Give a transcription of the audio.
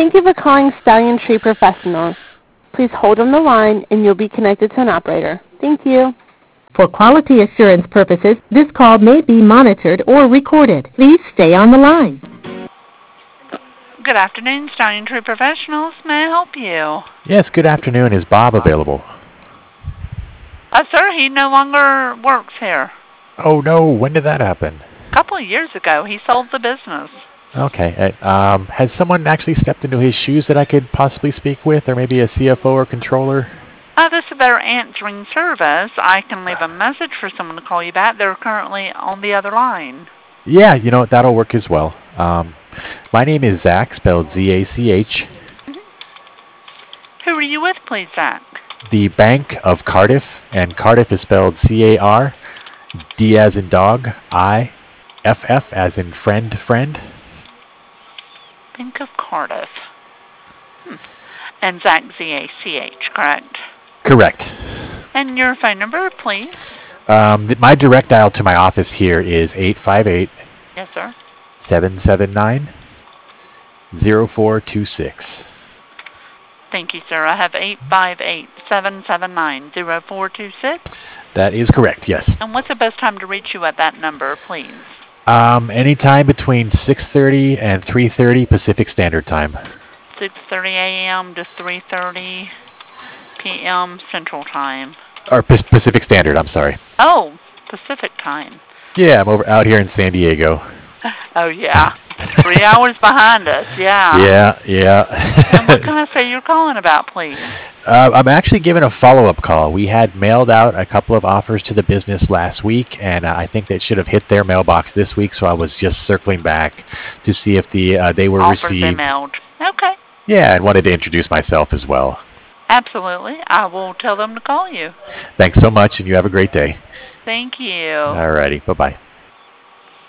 Thank you for calling Stallion Tree Professionals. Please hold on the line and you'll be connected to an operator. Thank you. For quality assurance purposes, this call may be monitored or recorded. Please stay on the line. Good afternoon, Stallion Tree Professionals. May I help you? Yes, good afternoon. Is Bob available? Sir, he no longer works here. Oh, no. When did that happen? A couple of years ago, he sold the business. Okay. Has someone actually stepped into his shoes that I could possibly speak with, or maybe a CFO or controller? This is their answering service. I can leave a message for someone to call you back. They're currently on the other line. Yeah, that'll work as well. My name is Zach, spelled Z-A-C-H. Who are you with, please, Zach? The Bank of Cardiff, and Cardiff is spelled C-A-R, D as in dog, I-F-F as in friend. Bank of Cardiff. And Zach, Z-A-C-H, correct? Correct. And your phone number, please? My direct dial to my office here is 858. Yes, sir. 779-0426. Thank you, sir. I have 858-779-0426. That is correct, yes. And what's the best time to reach you at that number, please? Anytime between 6:30 and 3:30 Pacific Standard Time. 6:30 a.m. to 3:30 p.m. Central Time. Or Pacific Standard, I'm sorry. Oh, Pacific Time. Yeah, I'm out here in San Diego. Oh, yeah. 3 hours behind us, yeah. Yeah. And what can I say you're calling about, please? I'm actually giving a follow-up call. We had mailed out a couple of offers to the business last week, and I think they should have hit their mailbox this week, so I was just circling back to see if they were offers received. Offers they mailed. Okay. Yeah, and wanted to introduce myself as well. Absolutely. I will tell them to call you. Thanks so much, and you have a great day. Thank you. All righty. Bye-bye.